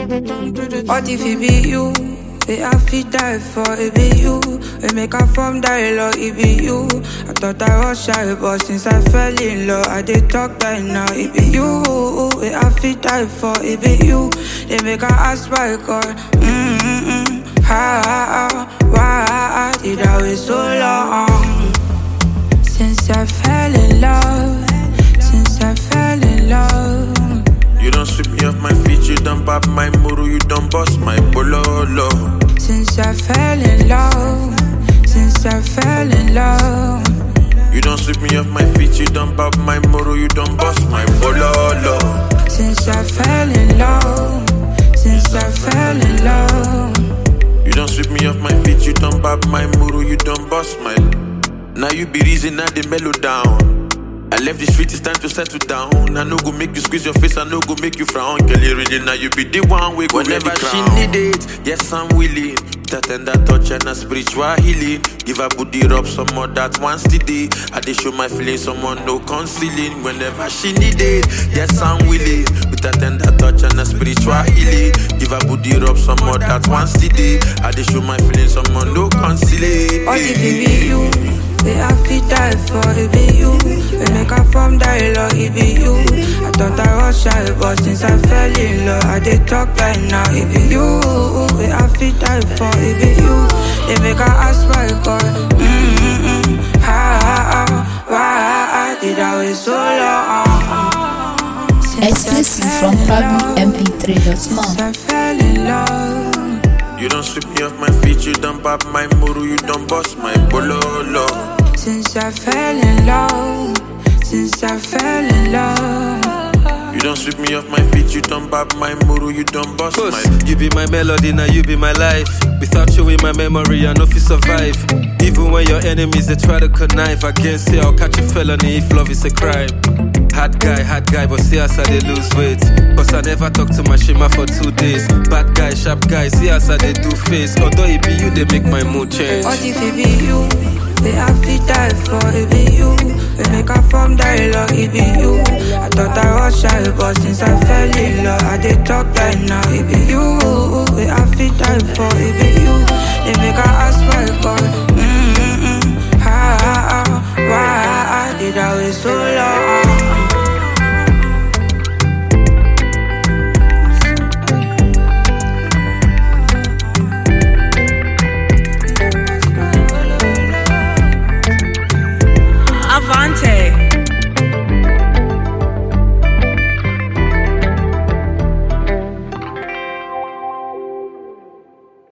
What if it be you? They have fit die for it be you. We make a from dialogue, it be you. I thought I was shy, but since I fell in love, I did talk right now, it be you. We have fit die for it be you. They make a ask by God. Why did I wait so long? Since I fell in love, since I fell in love. You don't sweep me off my feet, you don't pop my muru, you don't bust my bololo. Since I fell in love, since I fell in love. You don't sweep me off my feet, you don't pop my muru, you don't bust my bololo. Since I fell in love, since I fell in love. You don't sweep me off my feet, you don't pop my muru, you don't bust my. Now you be reason now the mellow down. I left the street, it's time to settle down. I no go make you squeeze your face, I no go make you frown. Girl, you ready now, you be the one we go whenever she need it, yes I'm willing. That and that touch and a spiritual healing. Give her booty rub some more that once today. I dey show my feelings, someone no concealing. Whenever she need it, yes I'm willing. With that and that touch and a spiritual healing. Give her booty rub some more that once today. I dey show my feelings, someone no concealing. What if it be you? They have fit die for it be you. We make a from dialogue, it be you. I thought I was shy, but since I fell in love, I did talk right now, it be you. We have fit die for it be you. They make a ask by God. Why did I wait so long? Exclusive from PabloMP3.com. Since I fell in love. You don't sweep me off my feet, you don't pop my muru, you don't bust my bololo. Since I fell in love, since I fell in love. You don't sweep me off my feet, you don't pop my muru, you don't bust my. You be my melody, now you be my life. Without you in my memory, I know if you survive. Even when your enemies, they try to connive. I can't say I'll catch a felony if love is a crime. Hard guy, but see as I they lose weight. Cause I never talk to my shima for 2 days. Bad guy, sharp guy, see as I they do face. Although it be you, they make my mood change. What if it be you? They have fit die for it be you. We make a from dialogue, it be you. I thought I was shy, but since I fell in love, I did talk right now, it be you. We have fit die for it be you. They make a ask by God. Why did I wait so long?